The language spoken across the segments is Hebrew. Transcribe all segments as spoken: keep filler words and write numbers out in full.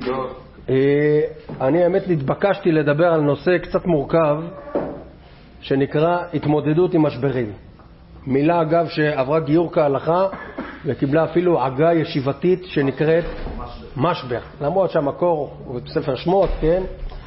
אני האמת נתבקשתי לדבר על נושא קצת מורכב שנקרא התמודדות עם משברים. מילה אגב שעברה גיור כהלכה וקיבלה אפילו עגה ישיבתית שנקראת משבר, למרות שהמקור הוא בספר שמות, כן?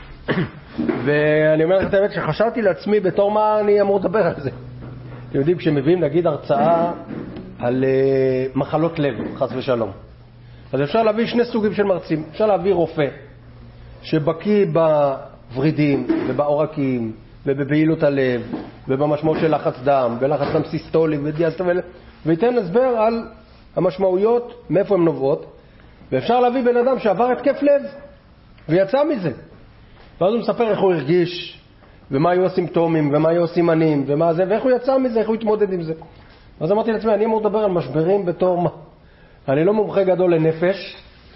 ואני אומר לך את האמת שחשבתי לעצמי בתור מה אני אמור לדבר על זה. אתם יודעים, כשמביאים נגיד הרצאה על uh, מחלות לב, חס ושלום, אז אפשר להביא שני סוגים של מרצים. אפשר להביא רופא שבקיא בוורידים ובעורקים ובבהילות הלב ובמשמעות של לחץ דם ולחץ דם סיסטולי ודיאסטולי, וייתן הסבר על המשמעויות, מאיפה הן נובעות. ואפשר להביא בן אדם שעבר התקף לב ויצא מזה, ואז הוא מספר איך הוא הרגיש ומה היו הסימפטומים ומה היו הסימנים ומה זה, ואיך הוא יצא מזה, איך הוא התמודד עם זה. אז אמרתי לעצמי, אני אמור לדבר על משברים בתור מה? אני לא מומחה גדול לנפש,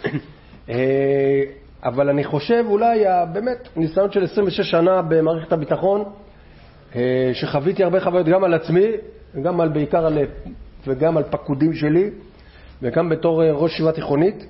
אבל אני חושב אולי באמת ניסיון של עשרים ושש שנה במערכת הביטחון, שחוויתי הרבה חוויות גם על עצמי וגם על בעיקר על, וגם על פקודים שלי וגם בתור ראש ישיבה תיכונית.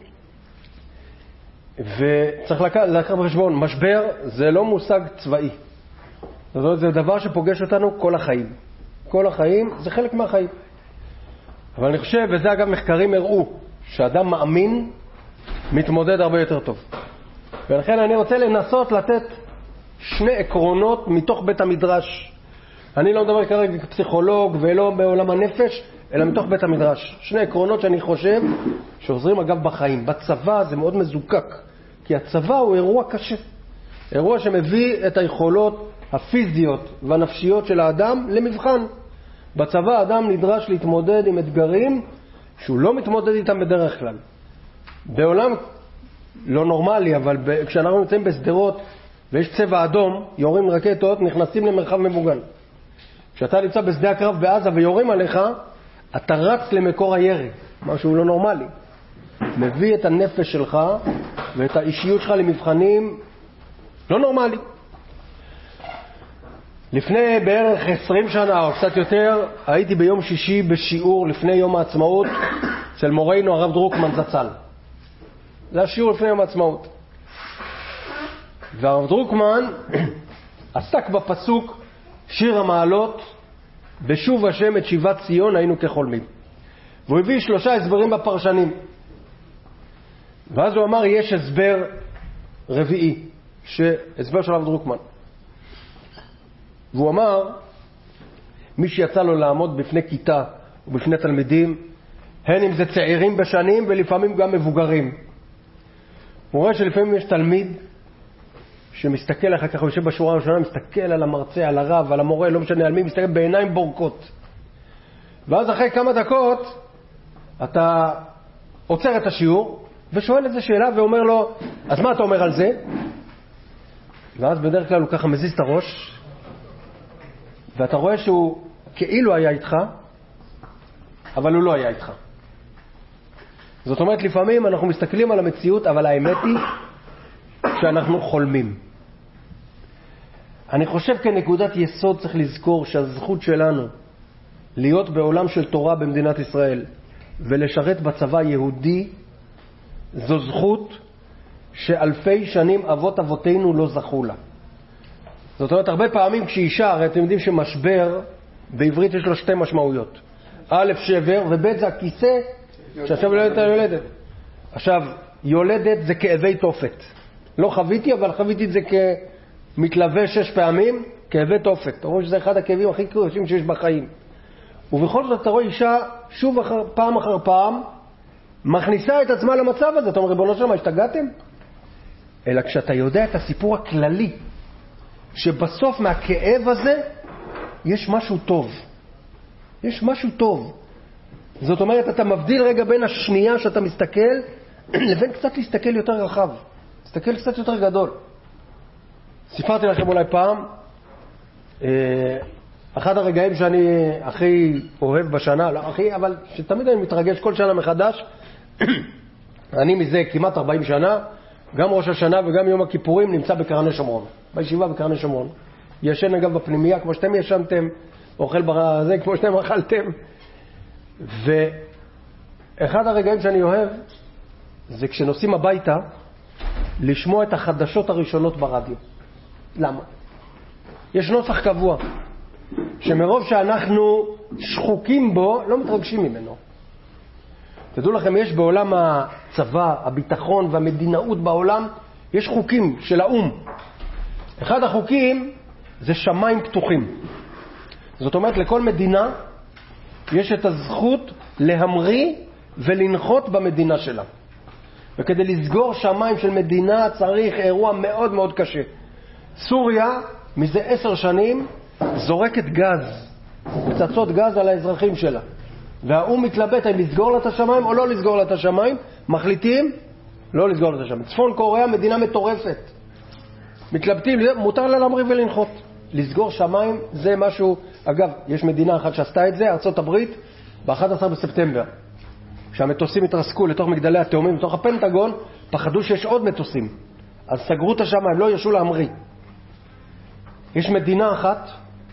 וצריך לקחת בחשבון, משבר זה לא מושג צבאי, זאת אומרת, זה דבר שפוגש אותנו כל החיים. כל החיים זה חלק מהחיים. אבל אני חושב, וזה אגב מחקרים הראו, שאדם מאמין מתמודד הרבה יותר טוב. ולכן אני רוצה לנסות לתת שני עקרונות מתוך בית המדרש. אני לא מדבר כרגע כפסיכולוג ולא בעולם הנפש, אלא מתוך בית המדרש. שני עקרונות שאני חושב שעוזרים אגב בחיים. בצבא זה מאוד מזוקק, כי הצבא הוא אירוע קשה. אירוע שמביא את היכולות הפיזיות והנפשיות של האדם למבחן. בצבא האדם נדרש להתמודד עם אתגרים שהוא לא מתמודד איתם בדרך כלל. בעולם לא נורמלי, אבל כשאנחנו נמצאים בסדרות ויש צבע אדום, יורים רקטות, נכנסים למרחב מבוגן. כשאתה נמצא בשדה הקרב בעזה ויורים עליך, אתה רץ למקור הירי, משהו לא נורמלי. מביא את הנפש שלך ואת האישיות שלך למבחנים לא נורמלי. לפני בערך עשרים שנה או קצת יותר, הייתי ביום שישי בשיעור לפני יום העצמאות של מורנו הרב דרוקמן זצ"ל. זה השיעור לפני יום העצמאות. והרב דרוקמן עסק בפסוק שיר המעלות, בשוב השם את שיבת ציון היינו כחולמים. והוא הביא שלושה הסברים בפרשנים. ואז הוא אמר, יש הסבר רביעי, הסבר של הרב דרוקמן. והוא אמר, מי שיצא לו לעמוד בפני כיתה ובפני תלמידים, הן אם זה צעירים בשנים ולפעמים גם מבוגרים. הוא רואה שלפעמים יש תלמיד שמסתכל לך ככה, הוא יושב בשורה הראשונה, מסתכל על המרצה, על הרב, על המורה, לא משנה על מי, מסתכל בעיניים בורקות. ואז אחרי כמה דקות אתה עוצר את השיעור ושואל איזה שאלה ואומר לו, אז מה אתה אומר על זה? ואז בדרך כלל הוא ככה מזיז את הראש, ואתה רואה שהוא כאילו היה איתך, אבל הוא לא היה איתך. זאת אומרת, לפעמים אנחנו מסתכלים על המציאות, אבל האמת היא שאנחנו חולמים. אני חושב כנקודת יסוד צריך לזכור שהזכות שלנו להיות בעולם של תורה במדינת ישראל ולשרת בצבא יהודי, זו זכות שאלפי שנים אבות אבותינו לא זכו לה. זאת אומרת, הרבה פעמים כשאישה, הרי אתם יודעים שמשבר בעברית יש לו שתי משמעויות. א', שבר, וב' זה הכיסא שעכשיו יולדת היולדת. עכשיו, יולדת זה כאבי תופת. לא חוויתי, אבל חוויתי את זה כמתלווה שש פעמים, כאבי תופת. אתה רואה שזה אחד הכאבים הכי קשים שיש בחיים. ובכל זאת אתה רואה אישה שוב אחר, פעם אחר פעם, מכניסה את עצמה למצב הזה. אתה אומר, ריבונו של עולם, השתגעתם? אלא כשאתה יודע את הסיפור הכללי, שבסוף מהכאב הזה יש משהו טוב. יש משהו טוב. זאת אומרת, אתה מבדיל רגע בין השנייה שאתה מסתכל, לבין קצת להסתכל יותר רחב. להסתכל קצת יותר גדול. סיפרתי לכם אולי פעם, אחד הרגעים שאני הכי אוהב בשנה, לא הכי, אבל שתמיד אני מתרגש כל שנה מחדש, אני מזה כמעט ארבעים שנה, גם ראש השנה וגם יום הכיפורים נמצא בקרני שומרון. בישיבה בקרני שומרון. ישן אגב בפנימיה, כמו שאתם ישנתם, אוכל בזה כמו שאתם אכלתם. ואחד הרגעים שאני אוהב, זה כשנוסעים הביתה, לשמוע את החדשות הראשונות ברדיו. למה? יש נוסח קבוע, שמרוב שאנחנו שחוקים בו, לא מתרגשים ממנו. תדעו לכם, יש בעולם הצבא, הביטחון והמדינאות בעולם, יש חוקים של האום. אחד החוקים זה שמיים פתוחים. זאת אומרת, לכל מדינה יש את הזכות להמריא ולנחות במדינה שלה. וכדי לסגור שמיים של מדינה צריך אירוע מאוד מאוד קשה. סוריה מזה עשר שנים זורקת גז, פצצות גז על האזרחים שלה. והאום מתלבט אם לסגור לה את השמיים או לא לסגור לה את השמיים. מחליטים לא לסגור לה את השמיים. צפון קוריאה מדינה מטורפת. מתלבטים, מותר לה להמריא ולנחות. לסגור שמיים זה משהו, אגב, יש מדינה אחת שעשתה את זה, ארצות הברית, ב-אחד עשר בספטמבר. כשהמטוסים התרסקו לתוך מגדלי התאומים, לתוך הפנטגון, פחדו שיש עוד מטוסים. אז סגרו את השמיים, לא ירשו להמריא. יש מדינה אחת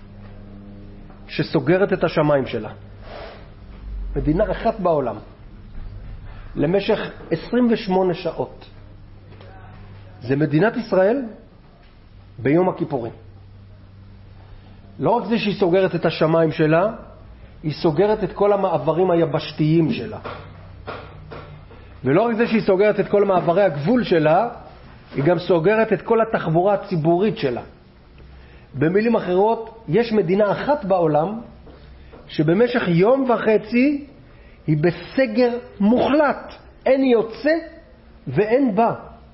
שסוגרת את השמיים שלה. מדינה אחת בעולם. למשך עשרים ושמונה שעות. זה מדינת ישראל ביום הכיפורים. לא רק זה שהיא סוגרת את השמיים שלה, היא סוגרת את כל המעברים היבשתיים שלה. ולא רק זה שהיא סוגרת את כל מעברי הגבול שלה, היא גם סוגרת את כל התחבורה הציבורית שלה. במילים אחרות, יש מדינה אחת בעולם שבמשך יום וחצי היא בסגר מוחלט. אין יוצא ואין בא.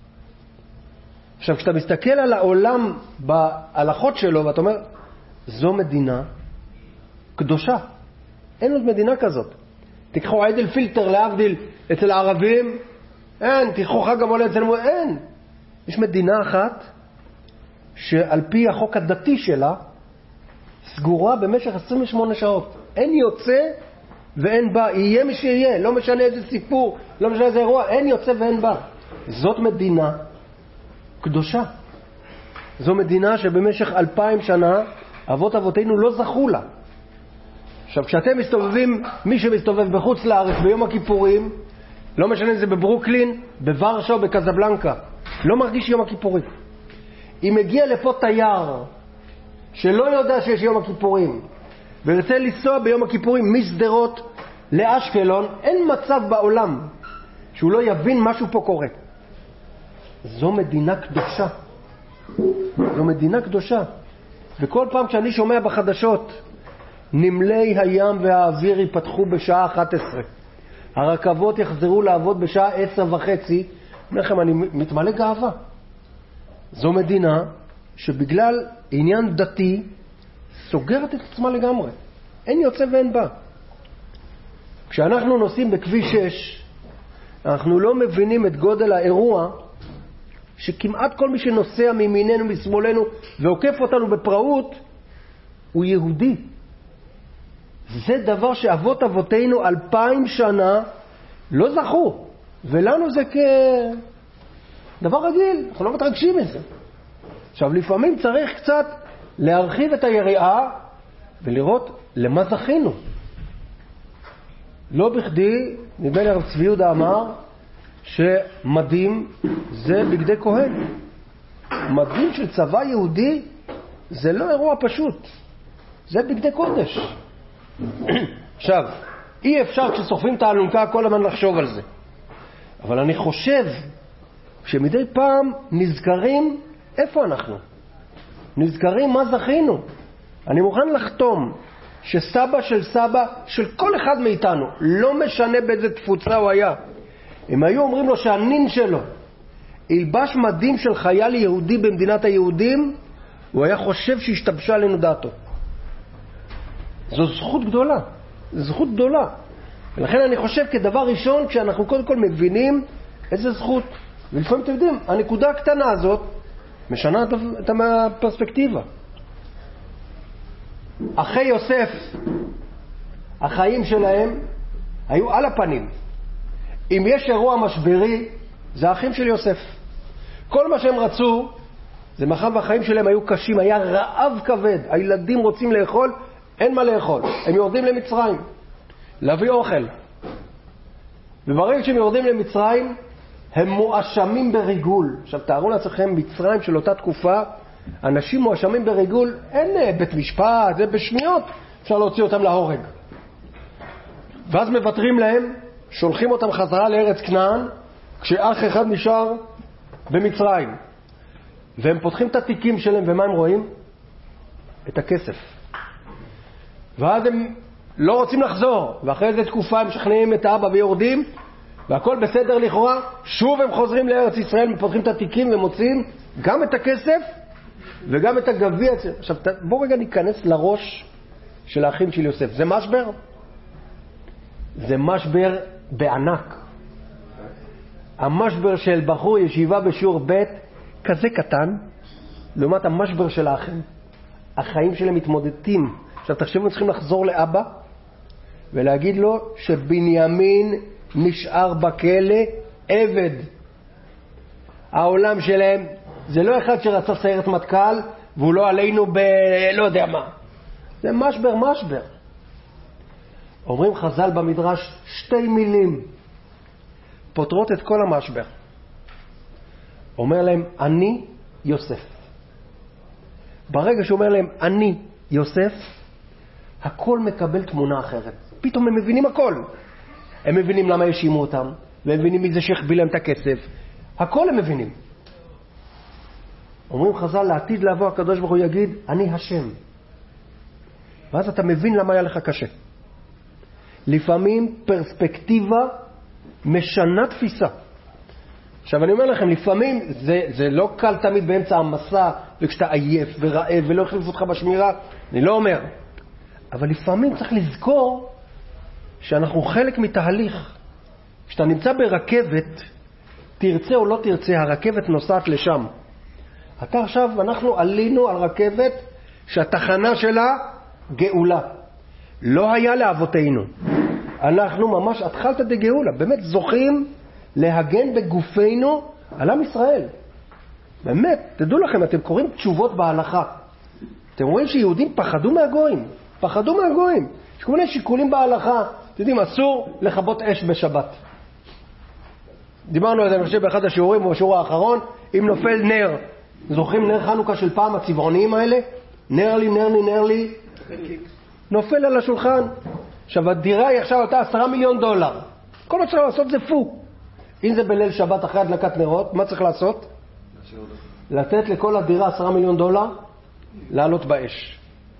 עכשיו, כשאתה מסתכל על העולם בהלכות שלו, ואתה אומר, זו מדינה קדושה. אין עוד מדינה כזאת. תיקחו עיד אל פילטר להבדיל אצל הערבים, אין. תיקחו חג המולד אצלנו, אין. יש מדינה אחת שעל פי החוק הדתי שלה סגורה במשך עשרים ושמונה שעות. אין יוצא ואין בא. יהיה מי שיהיה, לא משנה איזה סיפור, לא משנה איזה אירוע, אין יוצא ואין בא. זאת מדינה קדושה. זו מדינה שבמשך אלפיים שנה אבות אבותינו לא זכו לה. עכשיו, כשאתם מסתובבים, מי שמסתובב בחוץ לארץ ביום הכיפורים, לא משנה אם זה בברוקלין, בוורשה או בקזבלנקה, לא מרגיש יום הכיפורים. אם מגיע לפה תייר שלא יודע שיש יום הכיפורים ורצה לנסוע ביום הכיפורים מסדרות לאשקלון, אין מצב בעולם שהוא לא יבין משהו פה קורה. זו מדינה קדושה. זו מדינה קדושה. וכל פעם כשאני שומע בחדשות, נמלי הים והאוויר ייפתחו בשעה אחת עשרה, הרכבות יחזרו לעבוד בשעה עשר וחצי, לכם אני מתמלא גאווה. זו מדינה שבגלל עניין דתי סוגרת את עצמה לגמרי. אין יוצא ואין בא. כשאנחנו נוסעים בכביש שש, אנחנו לא מבינים את גודל האירוע שכמעט כל מי שנוסע מימיננו משמאלנו ועוקף אותנו בפראות הוא יהודי. זה דבר שאבות אבותינו אלפיים שנה לא זכו, ולנו זה כדבר רגיל, אנחנו לא מתרגשים מזה. עכשיו, לפעמים צריך קצת להרחיב את היריעה ולראות למה זכינו. לא בכדי, נדמה לי הרב צבי יהודה אמר שמדים זה בגדי כהן. מדים של צבא יהודי זה לא אירוע פשוט, זה בגדי קודש. עכשיו, אי אפשר כשסוחבים את האלונקה כל הזמן לחשוב על זה, אבל אני חושב שמדי פעם נזכרים איפה אנחנו, נזכרים מה זכינו. אני מוכן לחתום שסבא של סבא של כל אחד מאיתנו, לא משנה באיזה תפוצה הוא היה, אם היו אומרים לו שהנין שלו ילבש מדים של חייל יהודי במדינת היהודים, הוא היה חושב שהשתבשה לנו דעתו. זו זכות גדולה, זו זכות גדולה. ולכן אני חושב כדבר ראשון, כשאנחנו קודם כל מבינים איזה זכות, ולפעמים אתם יודעים, הנקודה הקטנה הזאת משנה את הפרספקטיבה. אחי יוסף, החיים שלהם היו על הפנים. אם יש אירוע משברי, זה האחים של יוסף. כל מה שהם רצו, זה מאחר והחיים שלהם היו קשים, היה רעב כבד, הילדים רוצים לאכול, אין מה לאכול, הם יורדים למצרים להביא אוכל. וברגע שהם יורדים למצרים, הם מואשמים בריגול. עכשיו תארו לעצמכם, מצרים של אותה תקופה, אנשים מואשמים בריגול, אין בית משפט, זה בשניות, אפשר להוציא אותם להורג. ואז מבטרים להם, שולחים אותם חזרה לארץ כנען, כשאח אחד נשאר במצרים. והם פותחים את התיקים שלהם, ומה הם רואים? את הכסף. ואז הם לא רוצים לחזור, ואחרי איזה תקופה הם משכנעים את האבא ויורדים, והכל בסדר לכאורה, שוב הם חוזרים לארץ ישראל, פותחים את התיקים ומוצאים גם את הכסף וגם את הגביע. עכשיו בואו רגע ניכנס לראש של האחים של יוסף. זה משבר? זה משבר בענק. המשבר של בחור ישיבה בשיעור ב' כזה קטן, לעומת המשבר של האחים. החיים שלהם מתמודדים. עכשיו תחשבו, צריכים לחזור לאבא ולהגיד לו שבנימין נשאר בכלא עבד. העולם שלהם זה לא אחד שרצה סיירת מטכ"ל והוא לא עלינו ב... לא יודע מה. זה משבר משבר. אומרים חז"ל במדרש שתי מילים פותרות את כל המשבר. אומר להם אני יוסף. ברגע שאומר להם אני יוסף, הכל מקבל תמונה אחרת. פתאום הם מבינים הכל. הם מבינים למה ישימו אותם, והם מבינים מי זה שהחביא להם את הכסף. הכל הם מבינים. אומרים חז"ל, לעתיד לבוא הקדוש ברוך הוא יגיד אני השם. ואז אתה מבין למה היה לך קשה. לפעמים פרספקטיבה משנה תפיסה. עכשיו אני אומר לכם, לפעמים זה, זה לא קל תמיד באמצע המסע, וכשאתה עייף ורעב ולא החליף אותך בשמירה, אני לא אומר. אבל לפעמים צריך לזכור שאנחנו חלק מתהליך. כשאתה נמצא ברכבת, תרצה או לא תרצה, הרכבת נוסעת לשם. אתה עכשיו, אנחנו עלינו על רכבת שהתחנה שלה גאולה. לא היה לאבותינו. אנחנו ממש התחלת דגאולה, באמת זוכים להגן בגופנו על עם ישראל. באמת, תדעו לכם, אתם קוראים תשובות בהלכה. אתם רואים שיהודים פחדו מהגויים, פחדו מהגויים. יש כל מיני שיקולים בהלכה. אתם יודעים, אסור לכבות אש בשבת. דיברנו על זה, אני חושב, באחד השיעורים, בשיעור האחרון, אם נופל נר. זוכרים נר חנוכה של פעם, הצבעוניים האלה? נר לי, נר לי, נר לי. נופל על השולחן. עכשיו, הדירה היא עכשיו אותה עשרה מיליון דולר. כל מה צריך לעשות זה פו. אם זה בליל שבת אחרי הדלקת נרות, מה צריך לעשות? לתת לכל הדירה עשרה מיליון דולר, לעלות באש.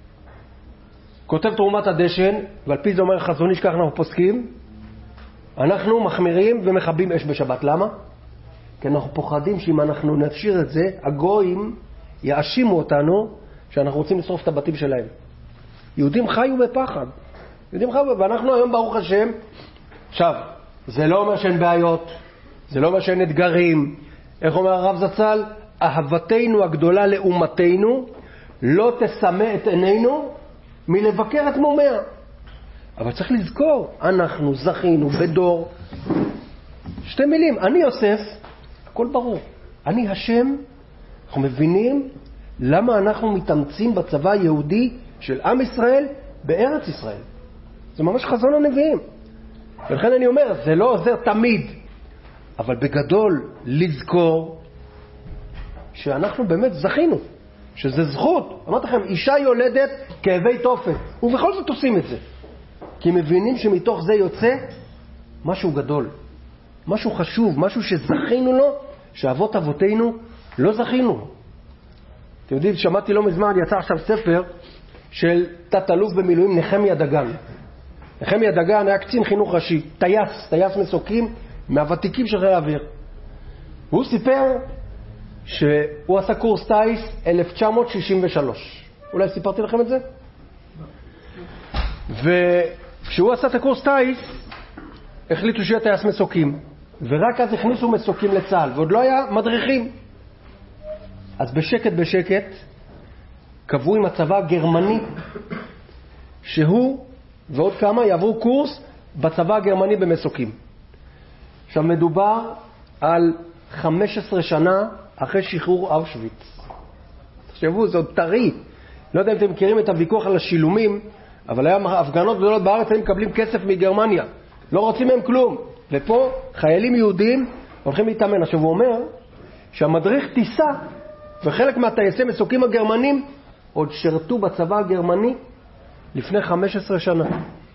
כותב תרומת הדשן, ועל פי זה אומר חזון איש, כך אנחנו פוסקים, אנחנו מחמירים ומחבים אש בשבת. למה? כי אנחנו פוחדים שאם אנחנו נשאיר את זה, הגויים יאשימו אותנו שאנחנו רוצים לשרוף את הבתים שלהם. יהודים חיו בפחד. יהודים חיו, ואנחנו היום ברוך השם, עכשיו, זה לא אומר שאין בעיות, זה לא אומר שאין אתגרים. איך אומר הרב זצ"ל? אהבתנו הגדולה לאומתנו לא תסמא את עינינו מלבקר את מומיה. אבל צריך לזכור, אנחנו זכינו בדור. שתי מילים, אני יוסף, הכל ברור. אני השם. אנחנו מבינים למה אנחנו מתאמצים בצבא היהודי של עם ישראל בארץ ישראל. זה ממש חזון הנביאים. ולכן אני אומר, זה לא עוזר תמיד, אבל בגדול לזכור שאנחנו באמת זכינו, שזה זכות. אמרתי לכם, אישה יולדת כאבי תופת, ובכל זאת עושים את זה. כי מבינים שמתוך זה יוצא משהו גדול, משהו חשוב, משהו שזכינו לו, שאבות אבותינו לא זכינו. אתם יודעים, שמעתי לא מזמן, יצא עכשיו ספר של תת-אלוף במילואים נחמיה דגן. נחמיה דגן היה קצין חינוך ראשי, טייס, טייס מסוקים מהוותיקים של חיל האוויר. והוא סיפר שהוא עשה קורס טייס אלף תשע מאות שישים ושלוש. אולי סיפרתי לכם את זה? וכשהוא עשה את הקורס טייס, החליטו שיהיה טייס מסוקים. ורק אז הכניסו מסוקים לצה"ל, ועוד לא היה מדריכים. אז בשקט בשקט קבעו עם הצבא הגרמני שהוא ועוד כמה יעברו קורס בצבא הגרמני במסוקים. עכשיו מדובר על חמש עשרה שנה אחרי שחרור אושוויץ. תחשבו, זה עוד טרי. לא יודע אם אתם מכירים את הוויכוח על השילומים, אבל היה הפגנות גדולות בארץ, הם מקבלים כסף מגרמניה. לא רוצים מהם כלום. ופה חיילים יהודים הולכים להתאמן. עכשיו הוא אומר שהמדריך טיסה, וחלק מהטייסי מסוקים הגרמנים עוד שרתו בצבא הגרמני לפני חמש עשרה שנה.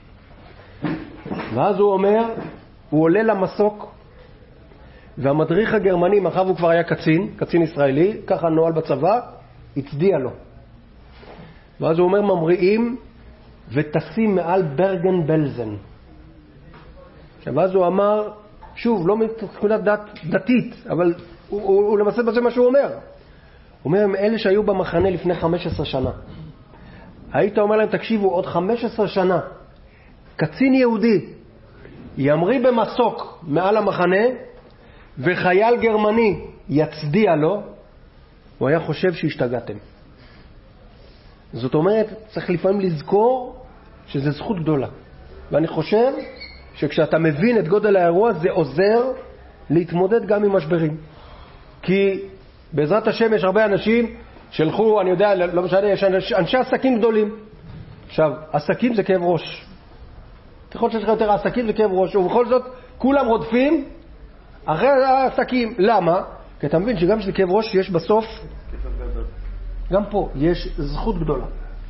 ואז הוא אומר, הוא עולה למסוק, והמדריך הגרמני, מאחר הוא כבר היה קצין, קצין ישראלי, ככה נועל בצבא, הצדיע לו. ואז הוא אומר, ממריאים וטסים מעל ברגן בלזן. ואז הוא אמר, שוב, לא מתכונת דת, דתית, אבל הוא, הוא, הוא למעשה בזה מה שהוא אומר. הוא אומר, הם אלה שהיו במחנה לפני חמש עשרה שנה. היית אומר להם, תקשיבו, עוד חמש עשרה שנה, קצין יהודי ימריא במסוק מעל המחנה, וחייל גרמני יצדיע לו, הוא היה חושב שהשתגעתם. זאת אומרת, צריך לפעמים לזכור שזה זכות גדולה. ואני חושב שכשאתה מבין את גודל האירוע, זה עוזר להתמודד גם עם משברים. כי בעזרת השם יש הרבה אנשים שלחו, אני יודע, לא משנה, יש אנשי עסקים גדולים. עכשיו, עסקים זה כאב ראש. ככל שיש לך יותר עסקים זה כאב ראש, ובכל זאת כולם רודפים אחרי העסקים. למה? כי אתה מבין שגם שזה כאב ראש יש בסוף, גם פה יש זכות גדולה.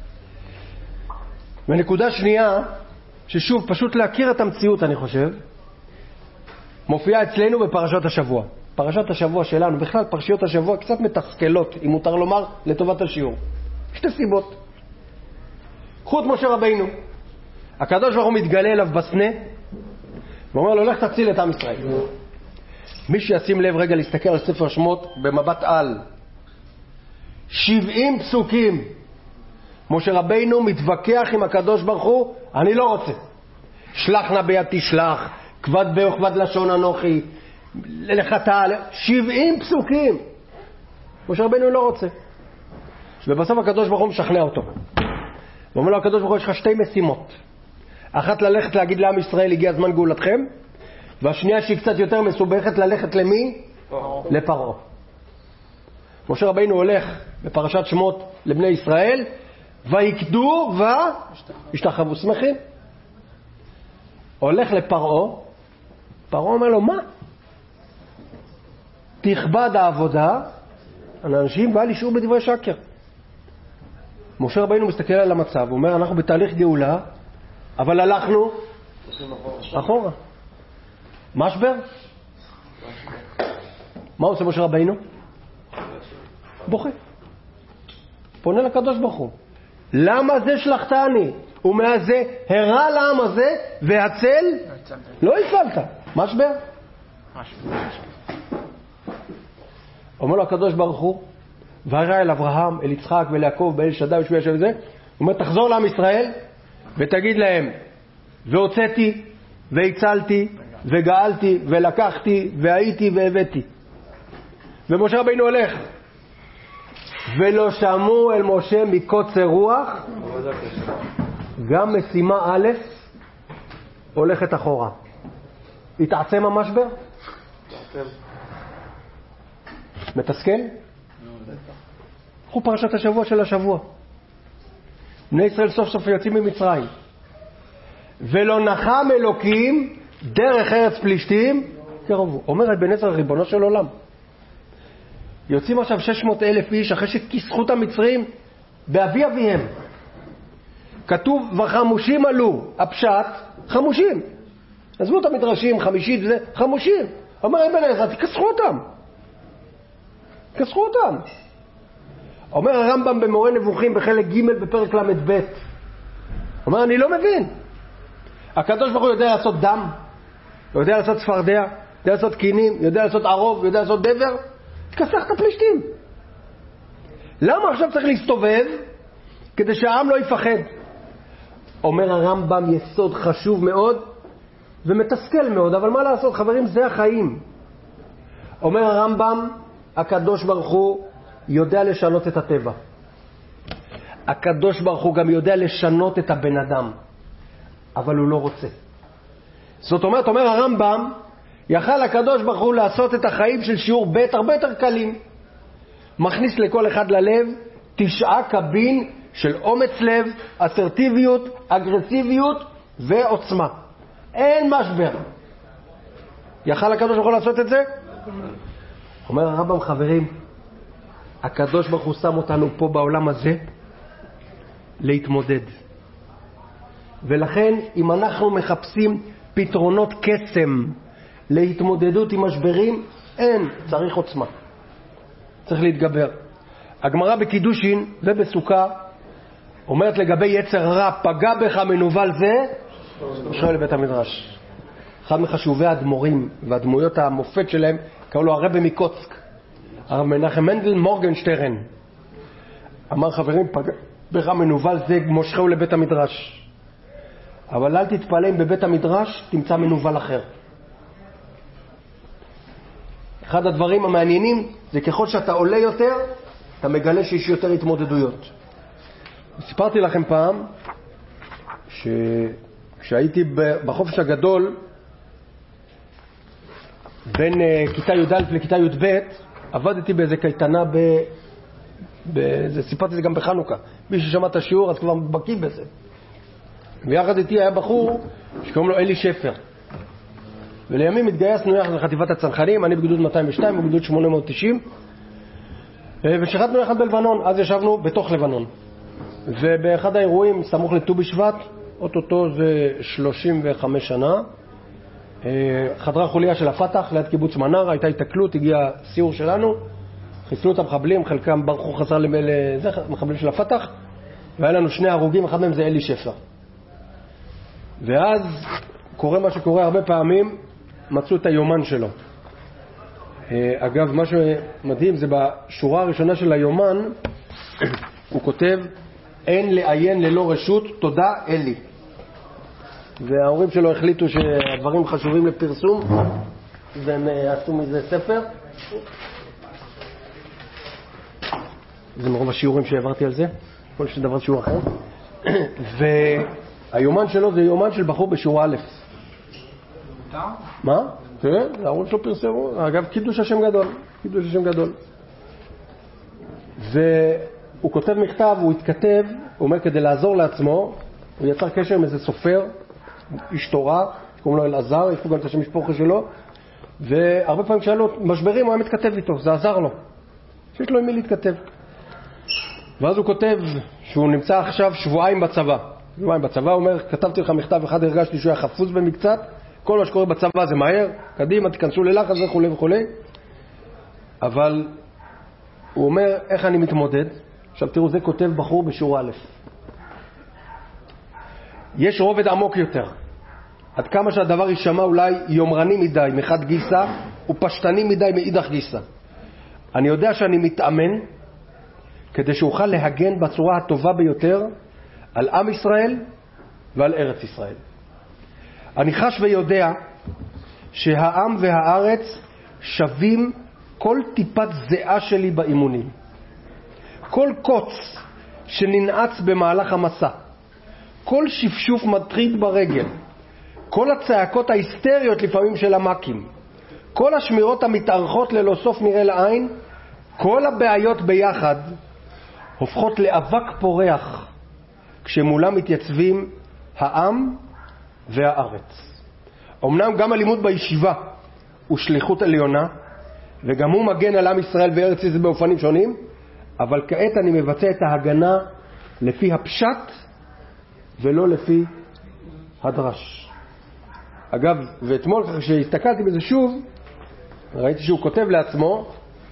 ונקודה שנייה, ששוב פשוט להכיר את המציאות, אני חושב, מופיעה אצלנו בפרשת השבוע. פרשת השבוע שלנו, בכלל פרשיות השבוע קצת מתסכלות, אם מותר לומר, לטובת השיעור. שתי סיבות. קחו את משה רבינו. הקדוש ברוך הוא מתגלה אליו בסנה, ואומר לו, לך תציל את עם ישראל. מי שישים לב רגע להסתכל על ספר שמות במבט על. שבעים פסוקים. משה רבינו מתווכח עם הקדוש ברוך הוא, אני לא רוצה. שלח נא ביד תשלח, כבד בי וכבד לשון אנוכי, לך תעל. שבעים פסוקים. משה רבינו לא רוצה. ובסוף הקדוש ברוך הוא משכנע אותו. ואומר לו, הקדוש ברוך הוא, יש לך שתי משימות. אחת ללכת להגיד לעם ישראל, הגיע זמן גאולתכם, והשנייה שהיא קצת יותר מסובכת, ללכת למי? לפרעה. משה רבינו הולך בפרשת שמות לבני ישראל, ויקדו וישתחוו. שמחים? הולך לפרעה, פרעה אומר לו, מה? תכבד העבודה, האנשים בא לשאול בדברי שקר. משה רבינו מסתכל על המצב, הוא אומר, אנחנו בתהליך גאולה, אבל הלכנו אחורה. משבר? מה עושה משה רבינו? בוכה. פונה לקדוש ברוך הוא. למה זה שלחתני? ומאז זה הרע לעם הזה והצל לא הפעלת. משבר? אומר לו הקדוש ברוך הוא, והרע אל אברהם, אל יצחק ואל יעקב, באל שדי ושבי ישב וזה, הוא אומר, תחזור לעם ישראל ותגיד להם, והוצאתי והצלתי וגאלתי ולקחתי והייתי והבאתי. ומשה רבינו הולך, ולא שמעו אל משה מקוצר רוח. גם משימה א' הולכת אחורה. התעצם המשבר? מתסכל? קחו פרשת השבוע של השבוע. בני ישראל סוף סוף יוצאים ממצרים, ולא נחם אלוקים דרך ארץ פלישתים קרבו. אומר את בן עזרא, ריבונו של עולם, יוצאים עכשיו שש מאות אלף איש אחרי שכיסחו את המצרים באבי אביהם. כתוב וחמושים עלו. הפשט חמושים, עזבו את המדרשים, חמישית וזה, חמושים. אומר בן עזרא, תכסחו אותם, כסחו אותם. אומר הרמב"ם במורה נבוכים בחלק ג' בפרק למד ב', אומר, אני לא מבין, הקדוש ברוך הוא יודע לעשות דם, יודע לעשות צפרדע, יודע לעשות קינים, יודע לעשות ערוב, יודע לעשות דבר, תכסח את הפלישתים. למה עכשיו צריך להסתובב כדי שהעם לא יפחד? אומר הרמב"ם יסוד חשוב מאוד ומתסכל מאוד, אבל מה לעשות חברים, זה החיים. אומר הרמב"ם, הקדוש ברוך הוא יודע לשנות את הטבע. הקדוש ברוך הוא גם יודע לשנות את הבן אדם, אבל הוא לא רוצה. זאת אומרת, אומר הרמב"ם, יכל הקדוש ברוך הוא לעשות את החיים של שיעור ב' הרבה יותר קלים. מכניס לכל אחד ללב תשעה קבין של אומץ לב, אסרטיביות, אגרסיביות ועוצמה. אין משבר. יכל הקדוש ברוך הוא לעשות את זה? אומר הרמב"ם, חברים, הקדוש ברוך הוא שם אותנו פה בעולם הזה להתמודד. ולכן אם אנחנו מחפשים פתרונות קסם להתמודדות עם משברים, אין, צריך עוצמה, צריך להתגבר. הגמרא בקידושין ובסוכה אומרת לגבי יצר רע, פגע בך מנוול זה, שואל לבית המדרש. אחד מחשובי האדמו"רים והדמויות המופת שלהם קראו לו הרבי מקוצק, הרב מנחם מנדל מורגנשטרן. אמר, חברים, פגע בך מנוול זה, מושכהו לבית המדרש, אבל אל תתפלא אם בבית המדרש תמצא מנוול אחר. אחד הדברים המעניינים זה ככל שאתה עולה יותר, אתה מגלה שיש יותר התמודדויות. סיפרתי לכם פעם שכשהייתי בחופש הגדול בין כיתה י"א לכיתה י"ב, עבדתי באיזה קייטנה ב... באיזה... סיפרתי זה גם בחנוכה. מי ששמע את השיעור אז כבר בקיא בזה. ויחד איתי היה בחור שקוראים לו אלי שפר. ולימים התגייסנו יחד לחטיבת הצנחנים, אני בגדוד מאתיים ושתיים, הוא בגדוד שמונה מאות תשעים, ושחטנו יחד בלבנון. אז ישבנו בתוך לבנון. ובאחד האירועים, סמוך לט"ו בשבט, אוטוטו זה שלושים וחמש שנה, חדרה חוליה של הפתח ליד קיבוץ מנרה, הייתה התקלות, הגיע סיור שלנו, חיסלו את המחבלים, חלקם ברחו חזר לזה, מחבלים של הפתח, והיה לנו שני הרוגים, אחד מהם זה אלי שפר. ואז קורה מה שקורה הרבה פעמים, מצאו את היומן שלו. אגב, מה שמדהים זה בשורה הראשונה של היומן, הוא כותב, אין לעיין ללא רשות, תודה אלי. וההורים שלו החליטו שהדברים חשובים לפרסום, והם עשו מזה ספר. זה מרוב השיעורים שהעברתי על זה, כל שדבר שיעור אחר. והיומן שלו זה יומן של בחור בשורה א'. מה? כן, ההורים שלו פרסמו. אגב, קידוש השם גדול. קידוש השם גדול. והוא כותב מכתב, הוא התכתב, הוא אומר כדי לעזור לעצמו, הוא יצר קשר עם איזה סופר, איש תורה, קוראים לו אלעזר, יש פה גם את השם משפחה שלו, והרבה פעמים כשאלו משברים הוא היה מתכתב איתו, זה עזר לו. שיש לו עם מי להתכתב. ואז הוא כותב שהוא נמצא עכשיו שבועיים בצבא. שבועיים בצבא, הוא אומר, כתבתי לך מכתב אחד, הרגשתי שהוא היה חפוז במקצת, כל מה שקורה בצבא זה מהר, קדימה, תיכנסו ללחץ וכו' וכו'. אבל הוא אומר, איך אני מתמודד? עכשיו תראו, זה כותב בחור בשורה א'. יש רובד עמוק יותר. עד כמה שהדבר יישמע אולי יומרני מדי מחד גיסה, ופשטני מדי מאידך גיסה. אני יודע שאני מתאמן כדי שאוכל להגן בצורה הטובה ביותר על עם ישראל ועל ארץ ישראל. אני חש ויודע שהעם והארץ שווים כל טיפת זיעה שלי באימונים. כל קוץ שננעץ במהלך המסע, כל שפשוף מטריד ברגל, כל הצעקות ההיסטריות לפעמים של המקים, כל השמירות המתארכות ללא סוף נראה לעין, כל הבעיות ביחד הופכות לאבק פורח כשמולם מתייצבים העם והארץ. אמנם גם הלימוד בישיבה הוא שליחות עליונה, וגם הוא מגן על עם ישראל וארץ ישראל באופנים שונים, אבל כעת אני מבצע את ההגנה לפי הפשט ולא לפי הדרש. אגב, ואתמול כשהסתכלתי בזה שוב, ראיתי שהוא כותב לעצמו,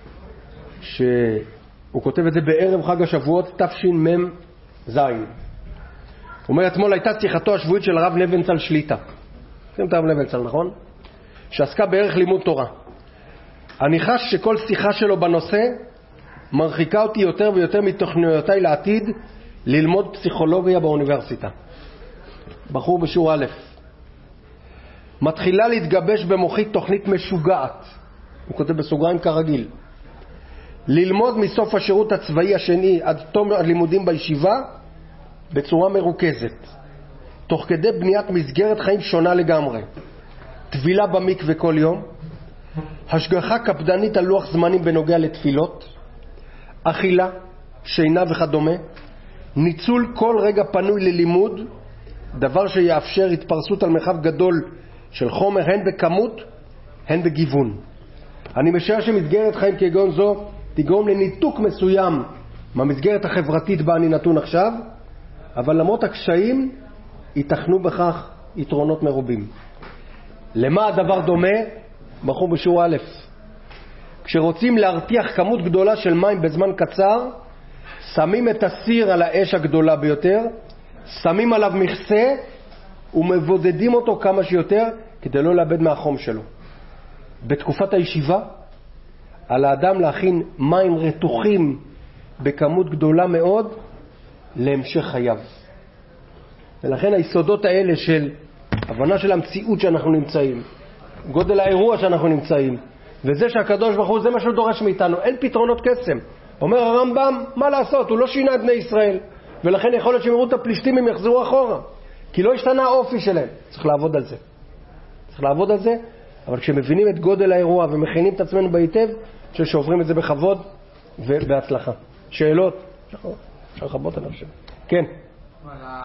שהוא כותב את זה בערב חג השבועות תשמ"ם ז'. הוא אומר, אתמול הייתה שיחתו השבועית של הרב נבנצל שליטה. אתם את הרב נבנצל, נכון? שעסקה בערך לימוד תורה. אני חש שכל שיחה שלו בנושא מרחיקה אותי יותר ויותר מתוכניותיי לעתיד ללמוד פסיכולוגיה באוניברסיטה. בחור בשיעור א'. מתחילה להתגבש במוחי תוכנית משוגעת, הוא כותב בסוגריים כרגיל, ללמוד מסוף השירות הצבאי השני עד תום הלימודים בישיבה בצורה מרוכזת, תוך כדי בניית מסגרת חיים שונה לגמרי. תבילה במקווה כל יום, השגחה קפדנית על לוח זמנים בנוגע לתפילות, אכילה, שינה וכדומה, ניצול כל רגע פנוי ללימוד, דבר שיאפשר התפרסות על מרחב גדול של חומר, הן בכמות, הן בגיוון. אני משער שמסגרת חיים כגון זו תגרום לניתוק מסוים מהמסגרת החברתית בה אני נתון עכשיו, אבל למרות הקשיים ייתכנו בכך יתרונות מרובים. למה הדבר דומה? בחור בשיעור א', כשרוצים להרתיח כמות גדולה של מים בזמן קצר, שמים את הסיר על האש הגדולה ביותר, שמים עליו מכסה ומבודדים אותו כמה שיותר כדי לא לאבד מהחום שלו. בתקופת הישיבה על האדם להכין מים רתוחים בכמות גדולה מאוד להמשך חייו. ולכן היסודות האלה של הבנה של המציאות שאנחנו נמצאים, גודל האירוע שאנחנו נמצאים, וזה שהקדוש ברוך הוא זה מה שהוא דורש מאיתנו, אין פתרונות קסם. אומר הרמב"ם, מה לעשות? הוא לא שינה את בני ישראל, ולכן יכול להיות שהם יראו את הפלישתים הם יחזרו אחורה, כי לא השתנה האופי שלהם. צריך לעבוד על זה, צריך לעבוד על זה. אבל כשמבינים את גודל האירוע ומכינים את עצמנו בהיטב, אני חושב שעוברים את זה בכבוד ובהצלחה. שאלות? אפשר לחבות על עכשיו. כן.